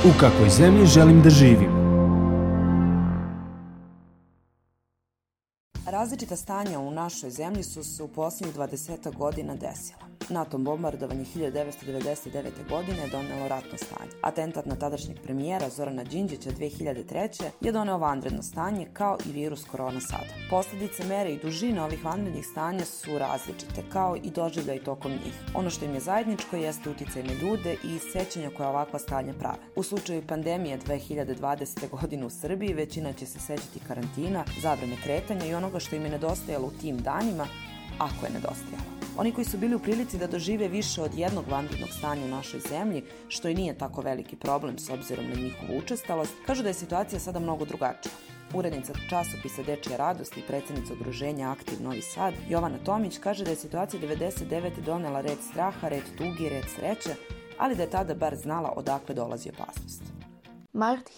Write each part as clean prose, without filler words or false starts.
U kakvoj zemlji želim da živim? Različita stanja u našoj zemlji su se u posljednjih 20 godina desila. NATO bombardovanje 1999. godine je donelo ratno stanje. Atentat na tadašnjeg premijera Zorana Đinđića 2003. je doneo vanredno stanje, kao i virus korona sada. Posljedice, mere i dužine ovih vanrednih stanja su različite, kao i doživljaj tokom njih. Ono što im je zajedničko jeste uticaj na ljude i sećanja koja ovakva stanja prave. U slučaju pandemije 2020. godine u Srbiji većina će se sećati karantina, zabrane kretanja i onoga što im je nedostajalo u tim danima, ako je nedostajalo. Oni koji su bili u prilici da dožive više od jednog vanrednog stanja u našoj zemlji, što i nije tako veliki problem s obzirom na njihovu učestalost, kažu da je situacija sada mnogo drugačija. Urednica časopisa Dečija radost i predsjednica udruženja Aktiv Novi Sad, Jovana Tomić, kaže da je situacija 99. donela red straha, red tuge, red sreće, ali da je tada bar znala odakle dolazi opasnost. Mart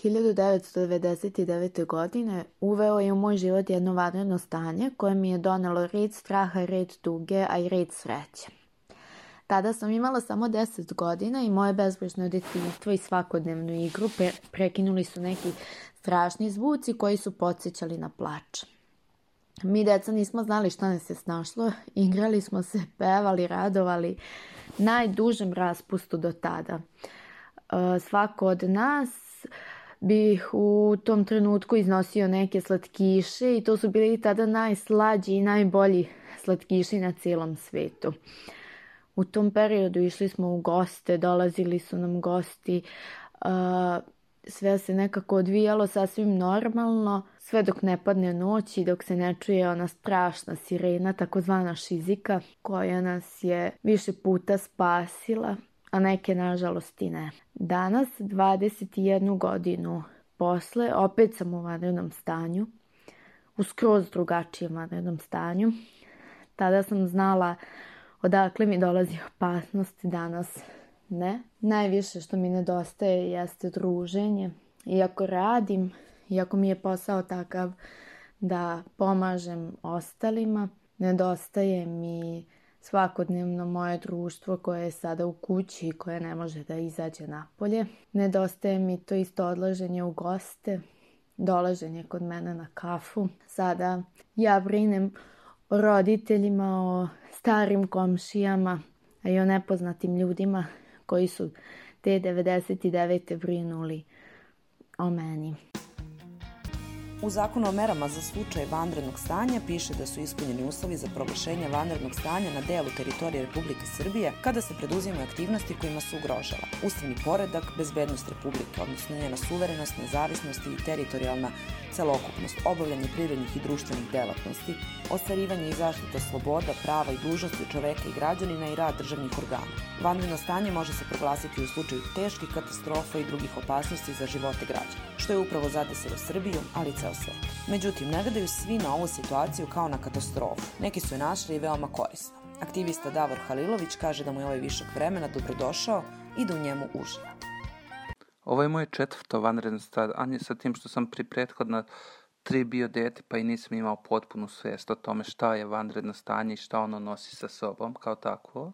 1999. godine uveo je u moj život jedno vanredno stanje koje mi je donelo red straha, red tuge, a i red sreće. Tada sam imala samo 10 godina i moje bezbrižno djetinjstvo i svakodnevnu igru prekinuli su neki strašni zvuci koji su podsjećali na plač. Mi deca nismo znali šta nas je snašlo, igrali smo se, pevali, radovali, najdužem raspustu do tada. Svako od nas bi u tom trenutku iznosio neke slatkiše i to su bili tada najslađi i najbolji slatkiši na cijelom svetu. U tom periodu išli smo u goste, dolazili su nam gosti, sve se nekako odvijalo sasvim normalno, sve dok ne padne noć i dok se ne čuje ona strašna sirena, takozvana šizika, koja nas je više puta spasila, a neke nažalost i ne. Danas, 21 godinu posle, opet sam u vanrednom stanju, u skroz drugačijem vanrednom stanju. Tada sam znala odakle mi dolazi opasnost, danas ne. Najviše što mi nedostaje jeste druženje. Iako radim, iako mi je posao takav da pomažem ostalima, nedostaje mi svakodnevno moje društvo koje je sada u kući i koje ne može da izađe napolje. Nedostaje mi to isto odlaženje u goste, dolaženje kod mene na kafu. Sada ja brinem o roditeljima, o starim komšijama, a i o nepoznatim ljudima koji su te 99. brinuli o meni. U zakonu o merama za slučaj vanrednog stanja piše da su ispunjeni uslovi za proglašenje vanrednog stanja na delu teritorije Republike Srbije kada se preduzimaju aktivnosti kojima se ugrožava ustavni poredak, bezbednost Republike, odnosno njena suverenost, nezavisnost i teritorijalna celokupnost, obavljanje privrednih i društvenih delatnosti, ostvarivanje i zaštita sloboda, prava i dužnosti čoveka i građanina i rad državnih organa. Vanredno stanje može se proglasiti u slučaju teških katastrofa i drugih opasnosti za živote građana, što je upravo zadesilo Srbiju, ali i ceo svet. Međutim, ne gledaju svi na ovu situaciju kao na katastrofu. Neki su je našli i veoma korisno. Aktivista Davor Halilović kaže da mu je ovaj višak vremena dobrodošao i da u njemu uživa. Ovo je moje 4. vanredno stanje sa tim što sam pri prethodna 3 bio dete pa i nisam imao potpunu svijest o tome šta je vanredno stanje i šta ono nosi sa sobom kao takvo.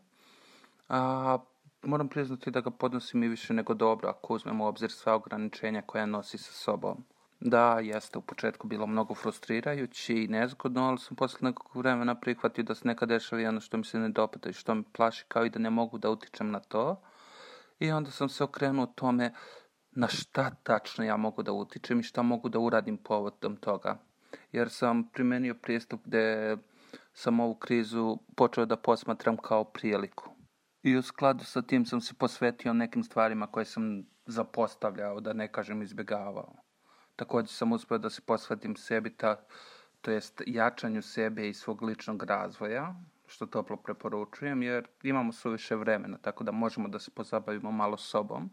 Moram priznati da ga podnosim i više nego dobro ako uzmemo u obzir sva ograničenja koja nosi sa sobom. Da, jeste u početku bilo mnogo frustrirajuće i nezgodno, ali sam posle nekog vremena prihvatio da se nekad dešava i ono što mi se ne dopada i što me plaši, kao i da ne mogu da utičem na to. I onda sam se okrenuo tome na šta tačno ja mogu da utičem i šta mogu da uradim povodom toga. Jer sam primenio pristup gde sam ovu krizu počeo da posmatram kao priliku. I u skladu sa tim sam se posvetio nekim stvarima koje sam zapostavljao, da ne kažem izbjegavao. Također sam uspio da se posvetim sebi, to jest jačanju sebe i svog ličnog razvoja, što toplo preporučujem, jer imamo suviše vremena, tako da možemo da se pozabavimo malo sobom.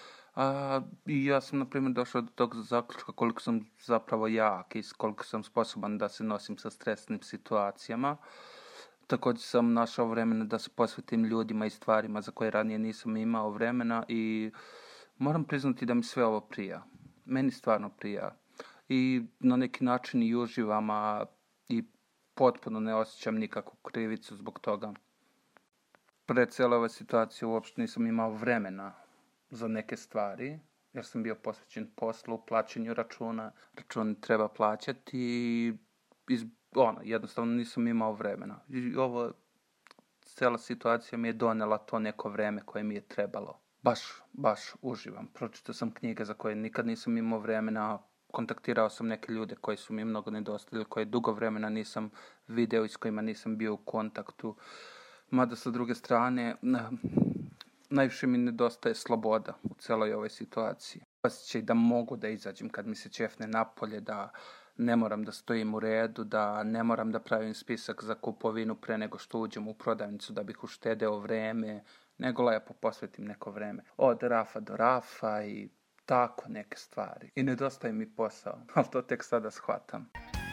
I ja sam, na primjer, došao do tog zaključka koliko sam zapravo jak i koliko sam sposoban da se nosim sa stresnim situacijama. Također sam našao vremena da se posvetim ljudima i stvarima za koje ranije nisam imao vremena i moram priznati da mi sve ovo prija. Meni stvarno prija. I na neki način i uživam, i potpuno ne osjećam nikakvu krivicu zbog toga. Pre cijele ove situacije uopšte nisam imao vremena za neke stvari, jer sam bio posvećen poslu, plaćanju računa, račun treba plaćati i jednostavno nisam imao vremena. I cela situacija mi je donela to neko vreme koje mi je trebalo. Baš uživam. Pročitao sam knjige za koje nikad nisam imao vremena, kontaktirao sam neke ljude koji su mi mnogo nedostajali, koje dugo vremena nisam video i s kojima nisam bio u kontaktu. Mada sa druge strane, najviše mi nedostaje sloboda u celoj ovoj situaciji. Osjećaj da mogu da izađem kad mi se ćefne napolje, da ne moram da stojim u redu, da ne moram da pravim spisak za kupovinu pre nego što uđem u prodavnicu da bih uštedeo vreme, nego lepo posvetim neko vreme. Od rafa do rafa i tako neke stvari. I nedostaje mi posao, ali to tek sada shvatam.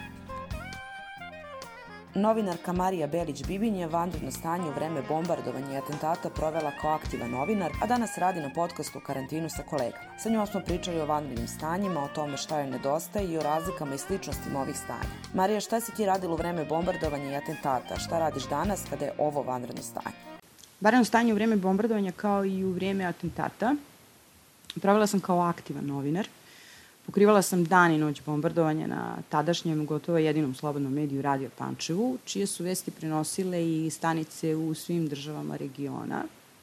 Novinarka Marija Belić-Bibin je vanredno stanje u vreme bombardovanja i atentata provela kao aktivan novinar, a danas radi na podcastu u karantinu sa kolegama. Sa njom smo pričali o vanrednim stanjima, o tome šta joj nedostaje i o razlikama i sličnostima ovih stanja. Marija, šta si ti radila u vreme bombardovanja i atentata? Šta radiš danas kada je ovo vanredno stanje? Vanredno stanje u vreme bombardovanja kao i u vreme atentata provela sam kao aktivan novinar. Pokrivala sam dan i noć bombardovanja na tadašnjem gotovo jedinom slobodnom mediju Radio Pančevu, čije su vesti prenosile i stanice u svim državama regiona.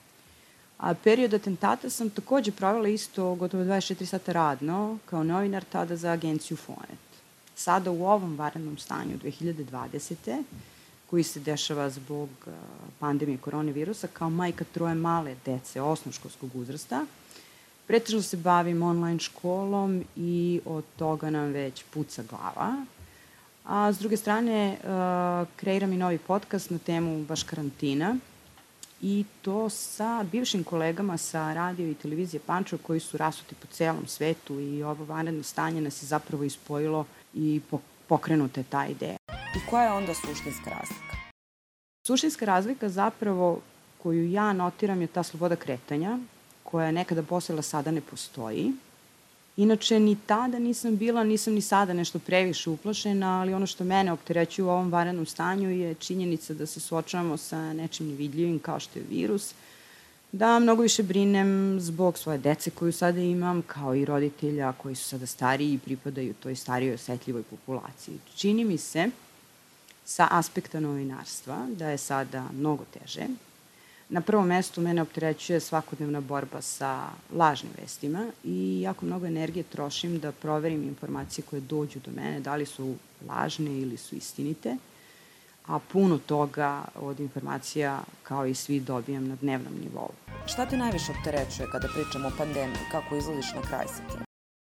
A period atentata sam takođe provela isto gotovo 24 sata radno kao novinar tada za agenciju Fonet. Sada u ovom vanrednom stanju 2020. koji se dešava zbog pandemije koronavirusa kao majka troje male dece osnovškolskog uzrasta, pretežno se bavim online školom i od toga nam već puca glava. A s druge strane, kreiram i novi podcast na temu baš karantina i to sa bivšim kolegama sa radio i televizije Pančevo koji su rasuti po celom svetu i ovo vanredno stanje nas je zapravo ispojilo i pokrenuta je ta ideja. I koja je onda suštinska razlika? Suštinska razlika zapravo koju ja notiram je ta sloboda kretanja, koja je nekada postojala, sada ne postoji. Inače, ni tada nisam ni sada nešto previše uplašena, ali ono što mene opterećuje u ovom vanrednom stanju je činjenica da se suočavamo sa nečim nevidljivim kao što je virus, da mnogo više brinem zbog svoje dece koju sada imam, kao i roditelja koji su sada stariji i pripadaju toj starijoj osetljivoj populaciji. Čini mi se, sa aspekta novinarstva, da je sada mnogo teže. Na prvom mestu mene opterećuje svakodnevna borba sa lažnim vestima i jako mnogo energije trošim da proverim informacije koje dođu do mene, da li su lažne ili su istinite, a puno toga od informacija kao i svi dobijam na dnevnom nivou. Šta te najviše opterećuje kada pričamo o pandemiji? Kako izlaziš na kraj sa tim?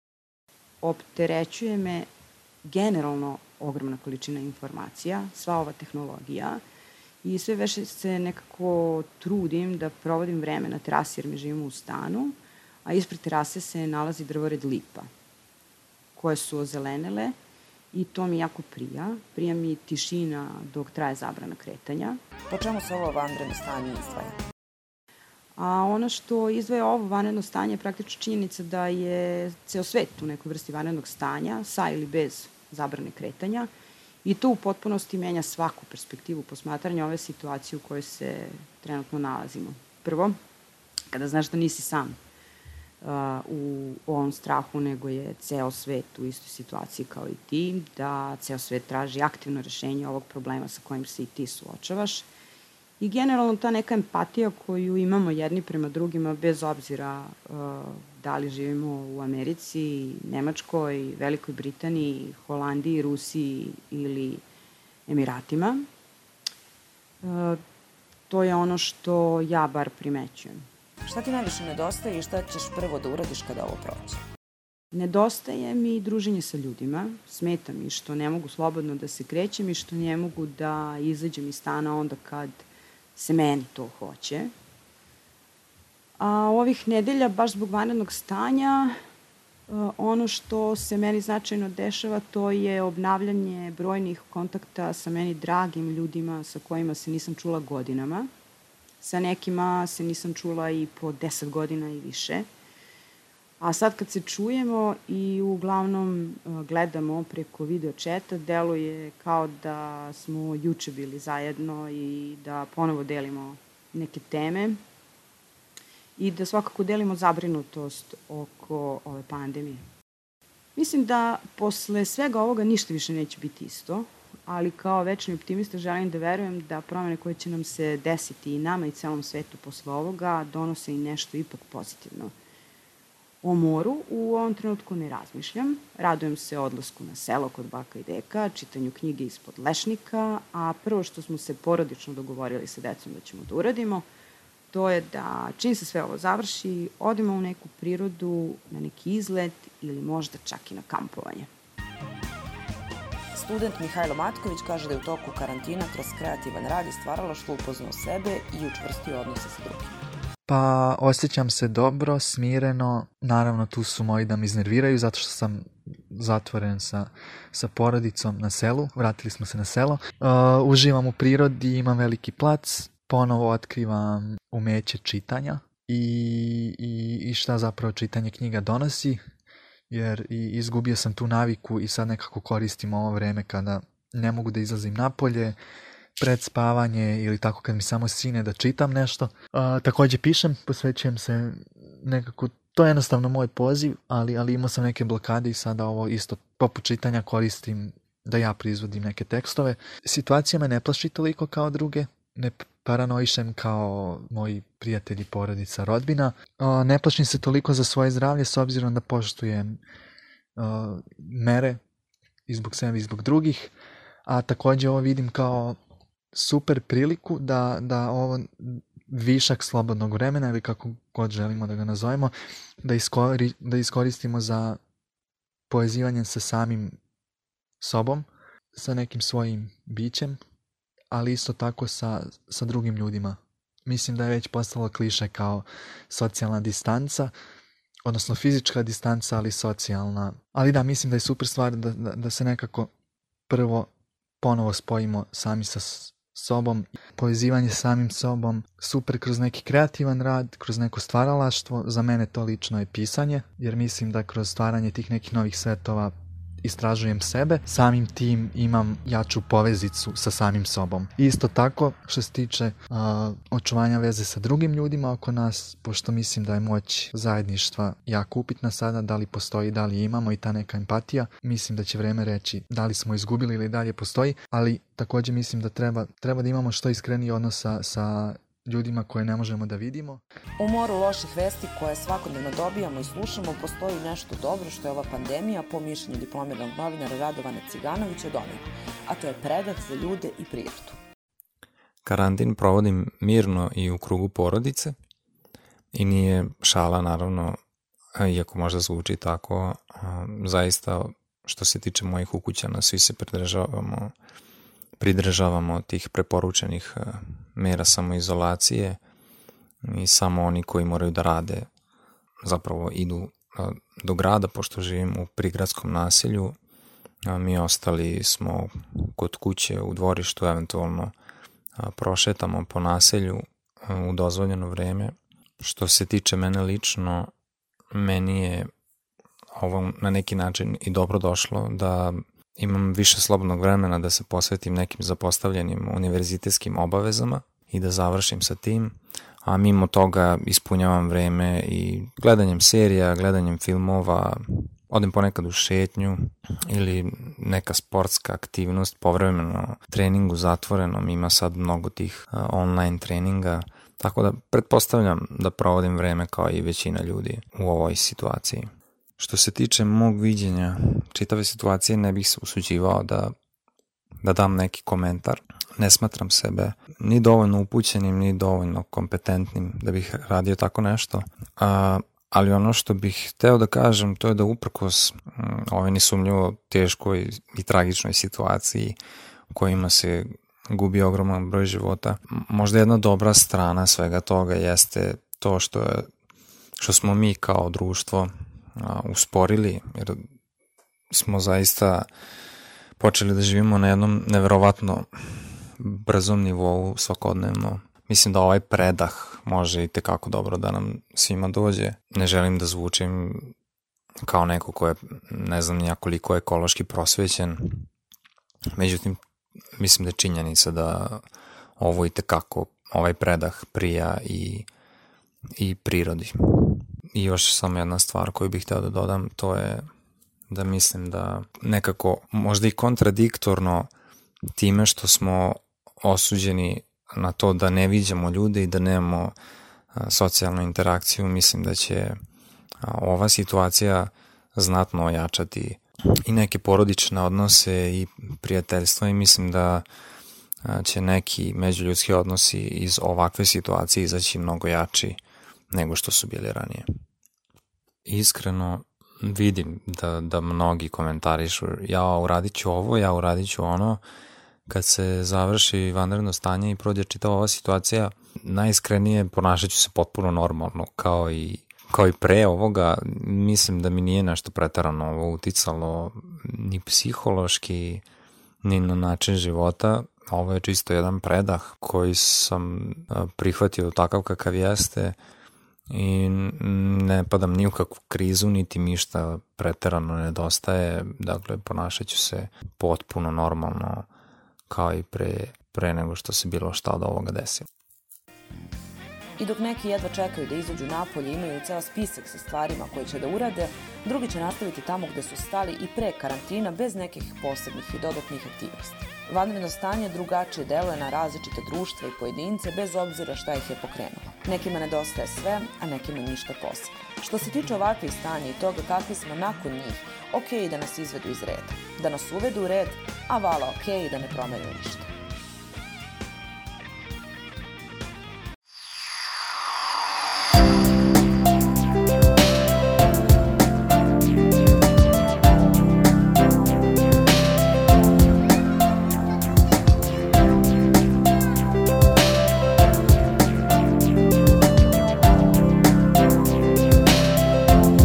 Opterećuje me generalno ogromna količina informacija, sva ova tehnologija, i sve više se nekako trudim da provodim vreme na terasi jer mi živimo u stanu, a ispred terase se nalazi drvored lipa koje su ozelenele i to mi jako prija. Prija mi tišina dok traje zabrana kretanja. Po čemu se ovo vanredno stanje izdvaja? A ono što izdvaja ovo vanredno stanje je praktično činjenica da je ceo svet u nekoj vrsti vanrednog stanja, sa ili bez zabrane kretanja, i to u potpunosti menja svaku perspektivu posmatranja ove situacije u kojoj se trenutno nalazimo. Prvo, kada znaš da nisi sam u ovom strahu, nego je ceo svet u istoj situaciji kao i ti, da ceo svet traži aktivno rešenje ovog problema sa kojim se i ti suočavaš. I generalno ta neka empatija koju imamo jedni prema drugima, bez obzira da li živimo u Americi, Nemačkoj, Velikoj Britaniji, Holandiji, Rusiji ili Emiratima. To je ono što ja bar primećujem. Šta ti najviše nedostaje i šta ćeš prvo da uradiš kada ovo prođe? Nedostaje mi druženje sa ljudima. Smeta mi što ne mogu slobodno da se krećem i što ne mogu da izađem iz stana onda kad se meni to hoće. A ovih nedelja, baš zbog vanrednog stanja, ono što se meni značajno dešava, to je obnavljanje brojnih kontakta sa meni dragim ljudima sa kojima se nisam čula godinama. Sa nekima se nisam čula i po 10 godina i više. A sad kad se čujemo i uglavnom gledamo preko video četa, deluje kao da smo juče bili zajedno i da ponovo delimo neke teme. i da svakako delimo zabrinutost oko ove pandemije. Mislim da posle svega ovoga ništa više neće biti isto, ali kao večni optimista želim da verujem da promene koje će nam se desiti i nama i celom svetu posle ovoga donose i nešto ipak pozitivno. O moru u ovom trenutku ne razmišljam. Radujem se odlasku na selo kod baka i deka, čitanju knjige ispod lešnika, a prvo što smo se porodično dogovorili sa decom da ćemo da uradimo, to je da čim se sve ovo završi, odemo u neku prirodu, na neki izlet ili možda čak i na kampovanje. Student Mihajlo Matković kaže da je u toku karantina kroz kreativan rad i stvaralaštvo upoznao sebe i učvrstio odnose sa drugim. Pa osjećam se dobro, smireno, naravno tu su moji da me iznerviraju zato što sam zatvoren sa porodicom na selu, vratili smo se na selo. Uživam u prirodi, imam veliki plac, ponovo otkrivam umeće čitanja i šta zapravo čitanje knjiga donosi, jer izgubio sam tu naviku i sad nekako koristim ovo vreme kada ne mogu da izlazim napolje, pred spavanje ili tako kad mi samo sine da čitam nešto. Također pišem, posvećujem se nekako, to je jednostavno moj poziv, ali imao sam neke blokade i sada ovo isto poput čitanja koristim da ja proizvodim neke tekstove. Situacija me ne plaši toliko kao druge, ne paranoišem kao moji prijatelji, porodica, rodbina. Ne plašim se toliko za svoje zdravlje s obzirom da poštujem mere i zbog sebe i zbog drugih, a također ovo vidim kao super priliku da ovo višak slobodnog vremena ili kako god želimo da ga nazovemo, da iskoristimo za povezivanje sa samim sobom, sa nekim svojim bićem, ali isto tako sa drugim ljudima. Mislim da je već postalo kliše kao socijalna distanca, odnosno fizička distanca, ali socijalna. Ali da, mislim da je super stvar da se nekako prvo ponovo spojimo sami sa sobom, povezivanje sa samim sobom, super kroz neki kreativan rad, kroz neko stvaralaštvo. Za mene to lično je pisanje, jer mislim da kroz stvaranje tih nekih novih svetova istražujem sebe, samim tim imam jaču povezicu sa samim sobom. Isto tako, što se tiče očuvanja veze sa drugim ljudima oko nas, pošto mislim da je moć zajedništva jako upitna sada, da li postoji, da li imamo i ta neka empatija, mislim da će vreme reći da li smo izgubili ili dalje postoji, ali također mislim da treba da imamo što iskreniji odnos sa ljudima koje ne možemo da vidimo. U moru loših vesti koje svakodnevno dobijamo i slušamo postoji nešto dobro što je ova pandemija, po mišljenju diplomiranog novinara Radovana Ciganovića, donela, a to je predah za ljude i prirodu. Karantin provodim mirno i u krugu porodice i nije šala, naravno, iako možda zvuči tako, zaista što se tiče mojih ukućana, svi se pridržavamo tih preporučenih mera samoizolacije i samo oni koji moraju da rade zapravo idu do grada, pošto živim u prigradskom naselju. Mi ostali smo kod kuće u dvorištu, eventualno prošetamo po naselju u dozvoljeno vreme. Što se tiče mene lično, meni je ovo na neki način i dobro došlo da imam više slobodnog vremena da se posvetim nekim zapostavljenim univerzitetskim obavezama i da završim sa tim, a mimo toga ispunjavam vreme i gledanjem serija, gledanjem filmova, odem ponekad u šetnju ili neka sportska aktivnost, povremeno treningu zatvorenom, ima sad mnogo tih online treninga, tako da pretpostavljam da provodim vreme kao i većina ljudi u ovoj situaciji. Što se tiče mog viđenja čitave situacije, ne bih se usuđivao da dam neki komentar. Ne smatram sebe ni dovoljno upućenim, ni dovoljno kompetentnim da bih radio tako nešto. Ali ono što bih hteo da kažem, to je da uprkos ovoj nesumnjivo teškoj i tragičnoj situaciji u kojima se gubi ogroman broj života, možda jedna dobra strana svega toga jeste to što smo mi kao društvo usporili, jer smo zaista počeli da živimo na jednom neverovatno brzom nivou svakodnevno. Mislim da ovaj predah može i tekako dobro da nam svima dođe. Ne želim da zvučim kao neko ko je, ne znam nija koliko ekološki prosvećen, međutim mislim da je činjenica da ovo i tekako ovaj predah prija i i prirodi. I još samo jedna stvar koju bih hteo da dodam, to je da mislim da nekako možda i kontradiktorno time što smo osuđeni na to da ne viđamo ljude i da nemamo socijalnu interakciju, mislim da će ova situacija znatno ojačati i neke porodične odnose i prijateljstva i mislim da će neki međuljudski odnosi iz ovakve situacije izaći mnogo jači nego što su bili ranije. Iskreno vidim da mnogi komentarišu ja uradit ću ovo, ja uradit ću ono. Kad se završi vanredno stanje i prođe čitava ova situacija, najiskrenije ponašat ću se potpuno normalno, kao i pre ovoga. Mislim da mi nije nešto preterano ovo uticalo ni psihološki, ni na način života. Ovo je čisto jedan predah koji sam prihvatio takav kakav jeste i ne padam ni u kakvu krizu, niti mi šta preterano nedostaje. Dakle, ponašat ću se potpuno normalno kao i pre nego što se bilo šta od ovoga desilo. I dok neki jedva čekaju da izađu napolje i imaju ceo spisak sa stvarima koje će da urade, drugi će nastaviti tamo gde su stali i pre karantina bez nekih posebnih i dodatnih aktivnosti. Vanredno stanje drugačije deluje na različite društva i pojedince bez obzira šta ih je pokrenulo. Nekima nedostaje sve, a nekima ništa posebno. Što se tiče ovakvih stanja i toga kakvi smo nakon njih, okej da nas izvedu iz reda. Da nas uvedu u red, a vala okej da ne promene ništa.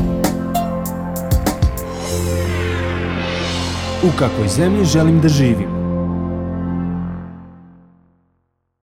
U kakvoj zemlji želim da živim?